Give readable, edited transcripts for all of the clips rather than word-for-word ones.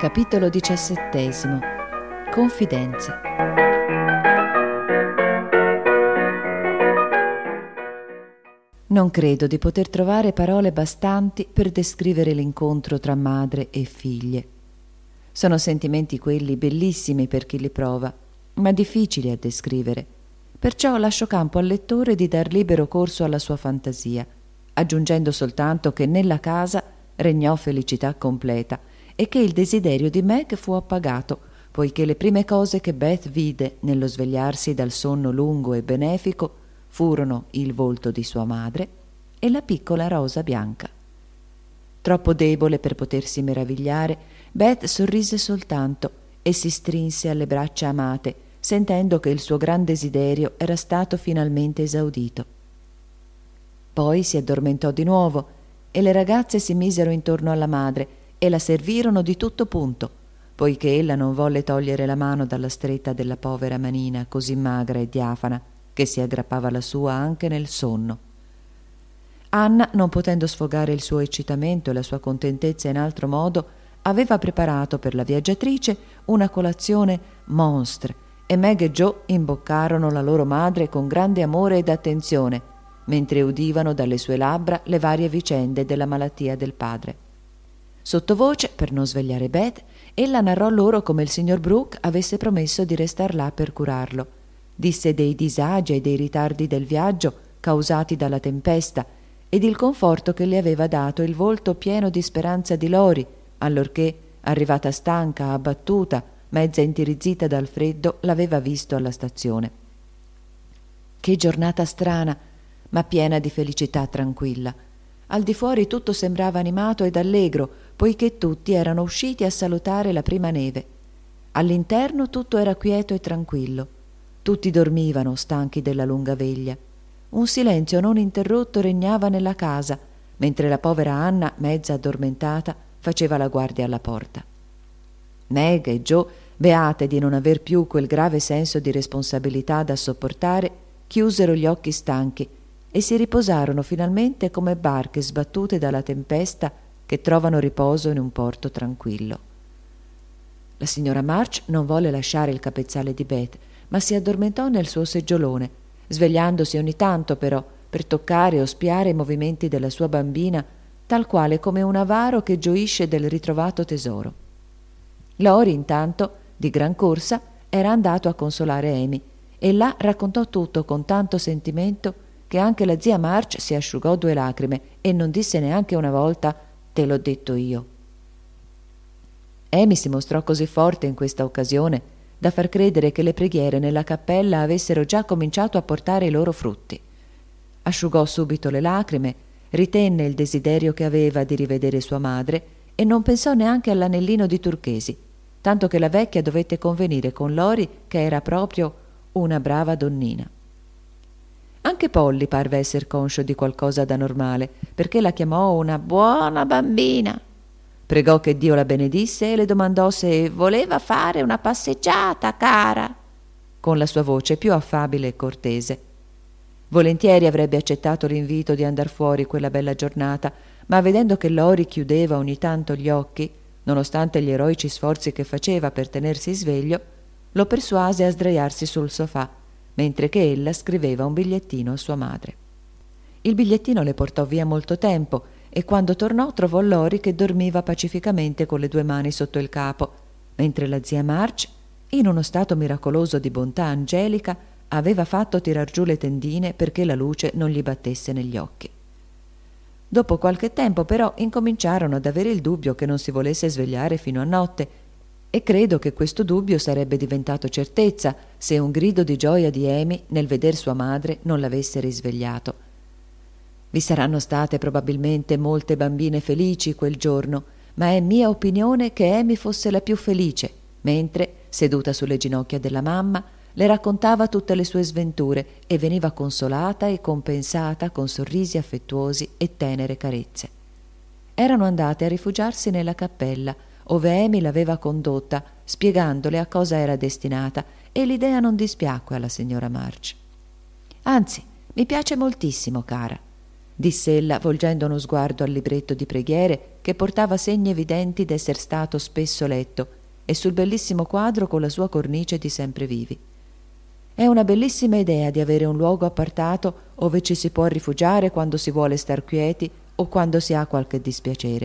Capitolo 17. Confidenze. Non credo di poter trovare parole bastanti per descrivere l'incontro tra madre e figlie. Sono sentimenti quelli bellissimi per chi li prova, ma difficili a descrivere. Perciò lascio campo al lettore di dar libero corso alla sua fantasia, aggiungendo soltanto che nella casa regnò felicità completa e che il desiderio di Meg fu appagato, poiché le prime cose che Beth vide nello svegliarsi dal sonno lungo e benefico furono il volto di sua madre e la piccola rosa bianca. Troppo debole per potersi meravigliare, Beth sorrise soltanto e si strinse alle braccia amate, sentendo che il suo gran desiderio era stato finalmente esaudito. Poi si addormentò di nuovo e le ragazze si misero intorno alla madre e la servirono di tutto punto, poiché ella non volle togliere la mano dalla stretta della povera manina così magra e diafana che si aggrappava alla sua anche nel sonno. Anna, non potendo sfogare il suo eccitamento e la sua contentezza in altro modo, aveva preparato per la viaggiatrice una colazione monstre e Meg e Joe imboccarono la loro madre con grande amore ed attenzione, mentre udivano dalle sue labbra le varie vicende della malattia del padre. Sottovoce, per non svegliare Beth, ella narrò loro come il signor Brooke avesse promesso di restar là per curarlo. Disse dei disagi e dei ritardi del viaggio causati dalla tempesta ed il conforto che le aveva dato il volto pieno di speranza di Lori, allorché, arrivata stanca, abbattuta, mezza intirizzita dal freddo, l'aveva visto alla stazione. Che giornata strana, ma piena di felicità tranquilla. Al di fuori tutto sembrava animato ed allegro, poiché tutti erano usciti a salutare la prima neve. All'interno tutto era quieto e tranquillo. Tutti dormivano, stanchi della lunga veglia. Un silenzio non interrotto regnava nella casa, mentre la povera Anna, mezza addormentata, faceva la guardia alla porta. Meg e Joe, beate di non aver più quel grave senso di responsabilità da sopportare, chiusero gli occhi stanchi e si riposarono finalmente come barche sbattute dalla tempesta che trovano riposo in un porto tranquillo. La signora March non volle lasciare il capezzale di Beth, ma si addormentò nel suo seggiolone, svegliandosi ogni tanto però per toccare o spiare i movimenti della sua bambina, tal quale come un avaro che gioisce del ritrovato tesoro. Lori, intanto, di gran corsa, era andato a consolare Amy e là raccontò tutto con tanto sentimento che anche la zia March si asciugò 2 lacrime e non disse neanche una volta «te l'ho detto io». Amy si mostrò così forte in questa occasione da far credere che le preghiere nella cappella avessero già cominciato a portare i loro frutti. Asciugò subito le lacrime, ritenne il desiderio che aveva di rivedere sua madre e non pensò neanche all'anellino di turchesi, tanto che la vecchia dovette convenire con Lori che era proprio una brava donnina. Anche Polly parve esser conscio di qualcosa d'anormale, perché la chiamò una buona bambina. Pregò che Dio la benedisse e le domandò se voleva fare una passeggiata, cara, con la sua voce più affabile e cortese. Volentieri avrebbe accettato l'invito di andar fuori quella bella giornata, ma vedendo che Lori chiudeva ogni tanto gli occhi, nonostante gli eroici sforzi che faceva per tenersi sveglio, lo persuase a sdraiarsi sul sofà, mentre che ella scriveva un bigliettino a sua madre. Il bigliettino le portò via molto tempo e quando tornò trovò Lori che dormiva pacificamente con le 2 mani sotto il capo, mentre la zia March, in uno stato miracoloso di bontà angelica, aveva fatto tirar giù le tendine perché la luce non gli battesse negli occhi. Dopo qualche tempo però incominciarono ad avere il dubbio che non si volesse svegliare fino a notte, e credo che questo dubbio sarebbe diventato certezza se un grido di gioia di Amy nel veder sua madre non l'avesse risvegliato. Vi saranno state probabilmente molte bambine felici quel giorno, ma è mia opinione che Amy fosse la più felice, mentre, seduta sulle ginocchia della mamma, le raccontava tutte le sue sventure e veniva consolata e compensata con sorrisi affettuosi e tenere carezze. Erano andate a rifugiarsi nella cappella, ove Amy l'aveva condotta, spiegandole a cosa era destinata, e l'idea non dispiacque alla signora March. «Anzi, mi piace moltissimo, cara», disse ella, volgendo uno sguardo al libretto di preghiere che portava segni evidenti d'esser stato spesso letto e sul bellissimo quadro con la sua cornice di semprevivi. È una bellissima idea di avere un luogo appartato ove ci si può rifugiare quando si vuole star quieti o quando si ha qualche dispiacere.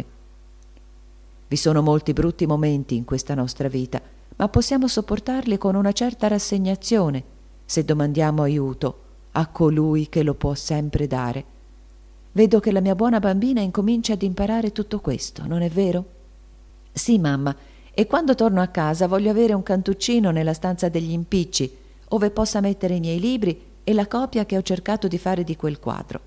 Vi sono molti brutti momenti in questa nostra vita, ma possiamo sopportarli con una certa rassegnazione se domandiamo aiuto a colui che lo può sempre dare. Vedo che la mia buona bambina incomincia ad imparare tutto questo, non è vero? Sì, mamma, e quando torno a casa voglio avere un cantuccino nella stanza degli impicci, ove possa mettere i miei libri e la copia che ho cercato di fare di quel quadro.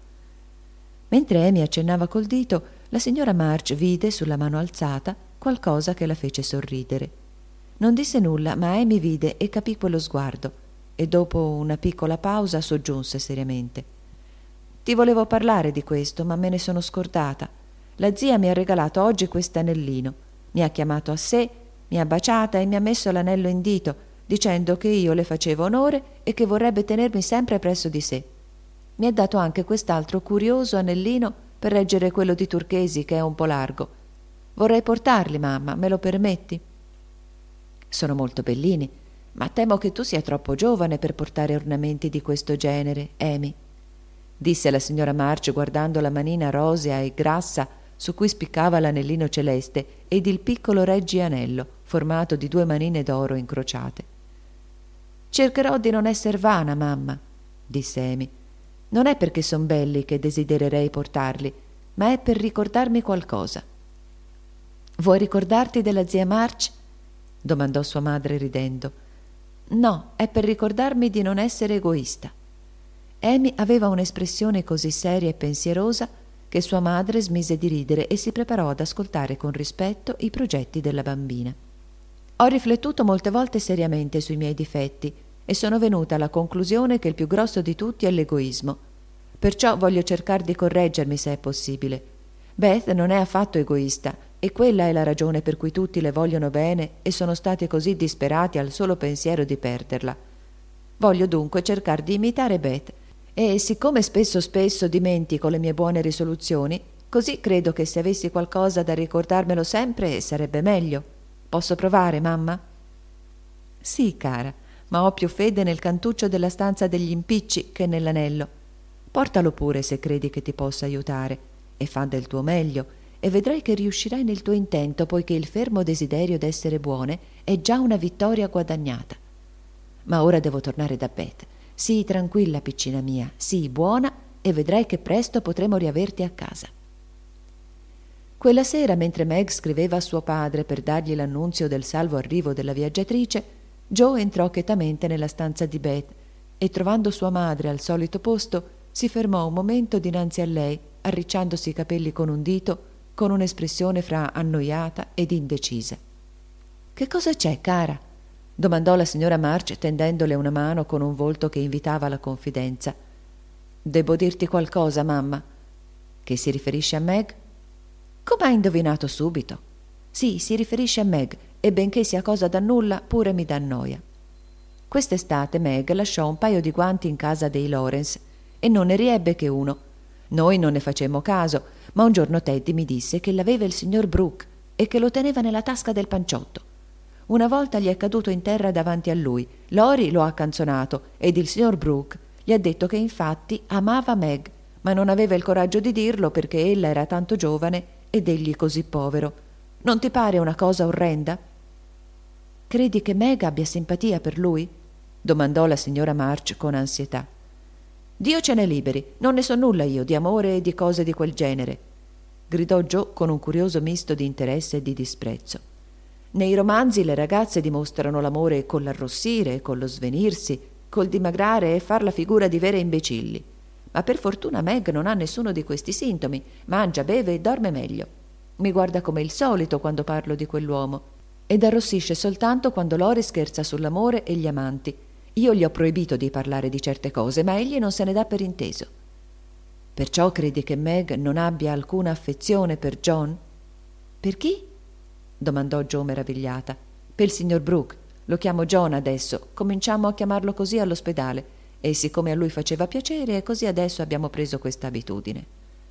Mentre Amy accennava col dito, la signora March vide sulla mano alzata qualcosa che la fece sorridere. Non disse nulla, ma Amy vide e capì quello sguardo, e dopo una piccola pausa soggiunse seriamente: «Ti volevo parlare di questo, ma me ne sono scordata. La zia mi ha regalato oggi quest'anellino. Mi ha chiamato a sé, mi ha baciata e mi ha messo l'anello in dito, dicendo che io le facevo onore e che vorrebbe tenermi sempre presso di sé. Mi ha dato anche quest'altro curioso anellino per reggere quello di turchesi, che è un po' largo. Vorrei portarli, mamma, me lo permetti?» «Sono molto bellini, ma temo che tu sia troppo giovane per portare ornamenti di questo genere, Amy», disse la signora March guardando la manina rosea e grassa su cui spiccava l'anellino celeste ed il piccolo reggianello formato di 2 manine d'oro incrociate. «Cercherò di non esser vana, mamma», disse Amy. «Non è perché son belli che desidererei portarli, ma è per ricordarmi qualcosa». «Vuoi ricordarti della zia March?» domandò sua madre ridendo. «No, è per ricordarmi di non essere egoista». Amy aveva un'espressione così seria e pensierosa che sua madre smise di ridere e si preparò ad ascoltare con rispetto i progetti della bambina. «Ho riflettuto molte volte seriamente sui miei difetti e sono venuta alla conclusione che il più grosso di tutti è l'egoismo. Perciò voglio cercare di correggermi se è possibile. Beth non è affatto egoista e quella è la ragione per cui tutti le vogliono bene e sono stati così disperati al solo pensiero di perderla. Voglio dunque cercare di imitare Beth e siccome spesso dimentico le mie buone risoluzioni, così credo che se avessi qualcosa da ricordarmelo sempre sarebbe meglio. Posso provare, mamma?» «Sì, cara, ma ho più fede nel cantuccio della stanza degli impicci che nell'anello. Portalo pure se credi che ti possa aiutare e fa del tuo meglio e vedrai che riuscirai nel tuo intento, poiché il fermo desiderio d'essere buone è già una vittoria guadagnata. Ma ora devo tornare da Beth. Sii tranquilla, piccina mia, sii buona e vedrai che presto potremo riaverti a casa». Quella sera, mentre Meg scriveva a suo padre per dargli l'annunzio del salvo arrivo della viaggiatrice, Joe entrò chetamente nella stanza di Beth e, trovando sua madre al solito posto, si fermò un momento dinanzi a lei, arricciandosi i capelli con un dito, con un'espressione fra annoiata ed indecisa. «Che cosa c'è, cara?» domandò la signora March tendendole una mano con un volto che invitava alla confidenza. «Debbo dirti qualcosa, mamma». «Che si riferisce a Meg?» «Come hai indovinato subito?» «Sì, si riferisce a Meg, e benché sia cosa da nulla, pure mi dà noia». Quest'estate Meg lasciò un paio di guanti in casa dei Lawrence e non ne riebbe che uno. Noi non ne facemmo caso, ma un giorno Teddy mi disse che l'aveva il signor Brooke e che lo teneva nella tasca del panciotto. Una volta gli è caduto in terra davanti a lui, Lori lo ha canzonato ed il signor Brooke gli ha detto che infatti amava Meg, ma non aveva il coraggio di dirlo perché ella era tanto giovane ed egli così povero. Non ti pare una cosa orrenda?» «Credi che Meg abbia simpatia per lui?» domandò la signora March con ansietà. «Dio ce ne liberi, non ne so nulla io di amore e di cose di quel genere», gridò Joe con un curioso misto di interesse e di disprezzo. «Nei romanzi le ragazze dimostrano l'amore con l'arrossire, con lo svenirsi, col dimagrare e far la figura di vere imbecilli. Ma per fortuna Meg non ha nessuno di questi sintomi, mangia, beve e dorme meglio. Mi guarda come il solito quando parlo di quell'uomo ed arrossisce soltanto quando Lori scherza sull'amore e gli amanti. Io gli ho proibito di parlare di certe cose, ma egli non se ne dà per inteso». «Perciò credi che Meg non abbia alcuna affezione per John?» «Per chi?» domandò Joe meravigliata. «Per il signor Brooke. Lo chiamo John adesso. Cominciamo a chiamarlo così all'ospedale. E siccome a lui faceva piacere, così adesso abbiamo preso questa abitudine».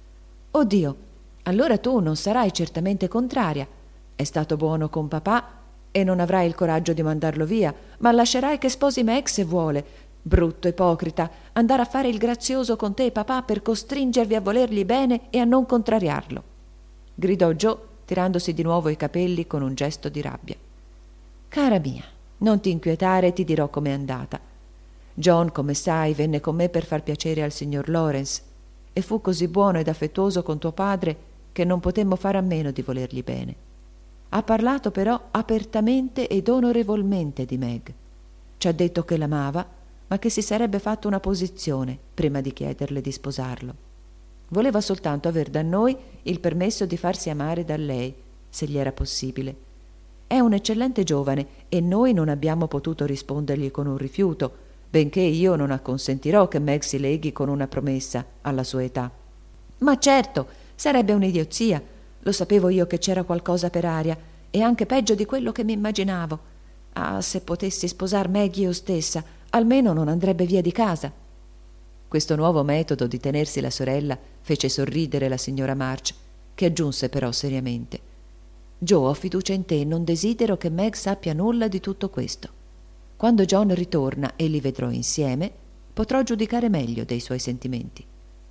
Oddio, allora tu non sarai certamente contraria. È stato buono con papà e non avrai il coraggio di mandarlo via, ma lascerai che sposi Meg se vuole. Brutto ipocrita, andare a fare il grazioso con te e papà per costringervi a volergli bene e a non contrariarlo, gridò Joe, tirandosi di nuovo i capelli con un gesto di rabbia. Cara mia, non ti inquietare, ti dirò com'è andata. John, come sai, venne con me per far piacere al signor Lawrence e fu così buono ed affettuoso con tuo padre che non potemmo fare a meno di volergli bene. Ha parlato però apertamente ed onorevolmente di Meg. Ci ha detto che l'amava, ma che si sarebbe fatto una posizione prima di chiederle di sposarlo. Voleva soltanto aver da noi il permesso di farsi amare da lei, se gli era possibile. È un eccellente giovane e noi non abbiamo potuto rispondergli con un rifiuto, benché io non acconsentirò che Meg si leghi con una promessa alla sua età. Ma certo, sarebbe un'idiozia. Lo sapevo io che c'era qualcosa per aria, e anche peggio di quello che mi immaginavo. Ah, se potessi sposar Meg io stessa, almeno non andrebbe via di casa. Questo nuovo metodo di tenersi la sorella fece sorridere la signora March, che aggiunse però seriamente: Joe, ho fiducia in te e non desidero che Meg sappia nulla di tutto questo. Quando John ritorna e li vedrò insieme, potrò giudicare meglio dei suoi sentimenti.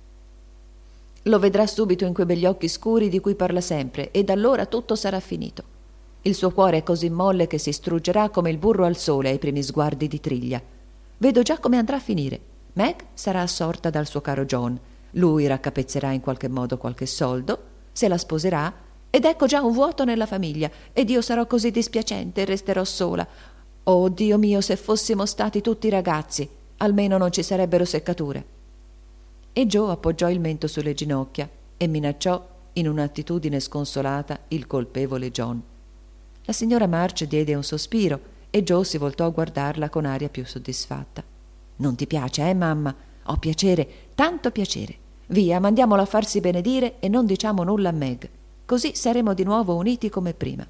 Lo vedrà subito in quei begli occhi scuri di cui parla sempre, ed allora tutto sarà finito. Il suo cuore è così molle che si struggerà come il burro al sole ai primi sguardi di Triglia. Vedo già come andrà a finire. Meg sarà assorta dal suo caro John, lui raccapezzerà in qualche modo qualche soldo, se la sposerà, ed ecco già un vuoto nella famiglia, ed io sarò così dispiacente e resterò sola. Oh, Dio mio, se fossimo stati tutti ragazzi, almeno non ci sarebbero seccature. E Joe appoggiò il mento sulle ginocchia e minacciò in un'attitudine sconsolata il colpevole John. La signora March diede un sospiro e Joe si voltò a guardarla con aria più soddisfatta. Non ti piace, mamma? Ho piacere, tanto piacere. Via, mandiamolo a farsi benedire e non diciamo nulla a Meg. Così saremo di nuovo uniti come prima.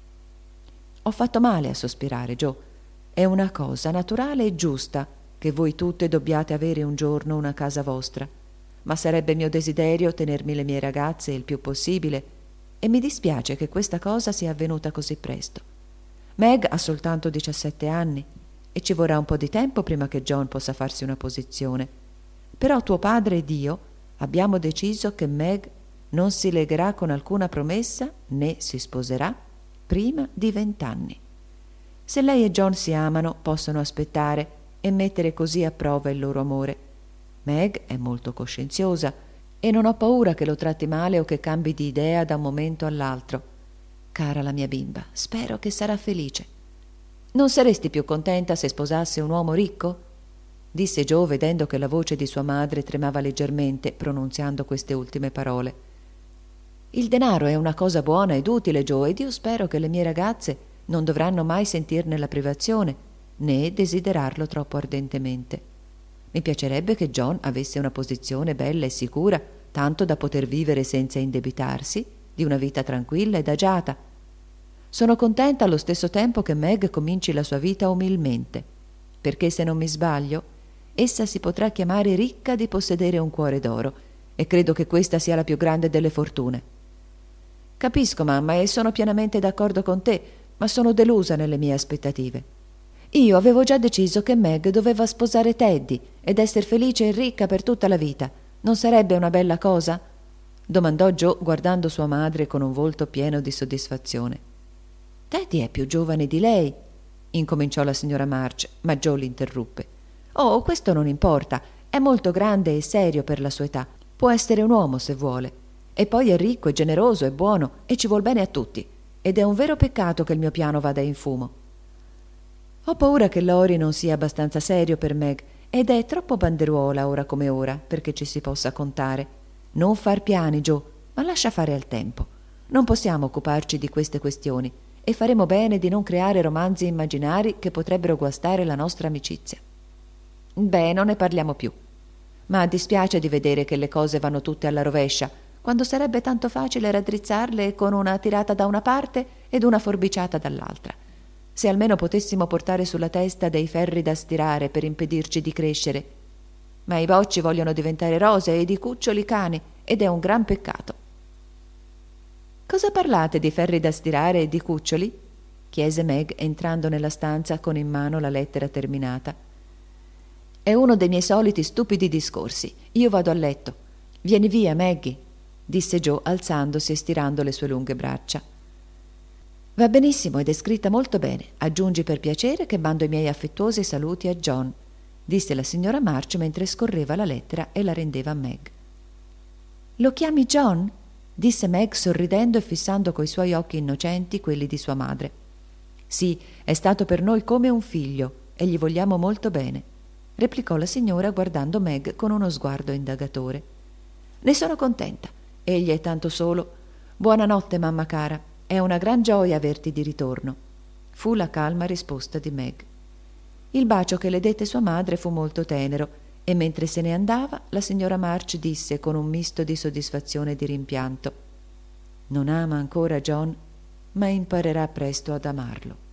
Ho fatto male a sospirare, Joe. È una cosa naturale e giusta che voi tutte dobbiate avere un giorno una casa vostra, ma sarebbe mio desiderio tenermi le mie ragazze il più possibile, e mi dispiace che questa cosa sia avvenuta così presto. Meg ha soltanto 17 anni e ci vorrà un po' di tempo prima che John possa farsi una posizione. Però tuo padre ed io abbiamo deciso che Meg non si legherà con alcuna promessa né si sposerà prima di 20 anni. Se lei e John si amano, possono aspettare e mettere così a prova il loro amore. Meg è molto coscienziosa e non ho paura che lo tratti male o che cambi di idea da un momento all'altro. Cara la mia bimba, spero che sarà felice. Non saresti più contenta se sposasse un uomo ricco? Disse Joe, vedendo che la voce di sua madre tremava leggermente pronunziando queste ultime parole. Il denaro è una cosa buona ed utile, Joe, ed io spero che le mie ragazze non dovranno mai sentirne la privazione, né desiderarlo troppo ardentemente. Mi piacerebbe che John avesse una posizione bella e sicura, tanto da poter vivere senza indebitarsi, di una vita tranquilla ed agiata. Sono contenta allo stesso tempo che Meg cominci la sua vita umilmente, perché se non mi sbaglio, essa si potrà chiamare ricca di possedere un cuore d'oro, e credo che questa sia la più grande delle fortune. Capisco, mamma, e sono pienamente d'accordo con te, ma sono delusa nelle mie aspettative. Io avevo già deciso che Meg doveva sposare Teddy ed essere felice e ricca per tutta la vita. Non sarebbe una bella cosa? Domandò Joe guardando sua madre con un volto pieno di soddisfazione. Teddy è più giovane di lei, incominciò la signora March, ma Joe l'interruppe. Oh, questo non importa, è molto grande e serio per la sua età. Può essere un uomo se vuole. E poi è ricco, è generoso, è buono e ci vuol bene a tutti. Ed è un vero peccato che il mio piano vada in fumo. Ho paura che Lori non sia abbastanza serio per Meg ed è troppo banderuola ora come ora perché ci si possa contare. Non far piani, Joe, ma lascia fare al tempo. Non possiamo occuparci di queste questioni e faremo bene di non creare romanzi immaginari che potrebbero guastare la nostra amicizia. Beh, non ne parliamo più. Ma dispiace di vedere che le cose vanno tutte alla rovescia, quando sarebbe tanto facile raddrizzarle con una tirata da una parte ed una forbiciata dall'altra. Se almeno potessimo portare sulla testa dei ferri da stirare per impedirci di crescere. Ma i bocci vogliono diventare rose ed i cuccioli cani, ed è un gran peccato. «Cosa parlate di ferri da stirare e di cuccioli?» chiese Meg entrando nella stanza con in mano la lettera terminata. «È uno dei miei soliti stupidi discorsi. Io vado a letto. Vieni via, Maggie», disse Joe alzandosi e stirando le sue lunghe braccia. «Va benissimo ed è scritta molto bene. Aggiungi per piacere che mando i miei affettuosi saluti a John», disse la signora March mentre scorreva la lettera e la rendeva a Meg. «Lo chiami John?» disse Meg sorridendo e fissando coi suoi occhi innocenti quelli di sua madre. «Sì, è stato per noi come un figlio e gli vogliamo molto bene», replicò la signora guardando Meg con uno sguardo indagatore. «Ne sono contenta. Egli è tanto solo. Buonanotte, mamma cara. È una gran gioia averti di ritorno», fu la calma risposta di Meg. Il bacio che le dette sua madre fu molto tenero e mentre se ne andava la signora March disse con un misto di soddisfazione e di rimpianto: «Non ama ancora John, ma imparerà presto ad amarlo».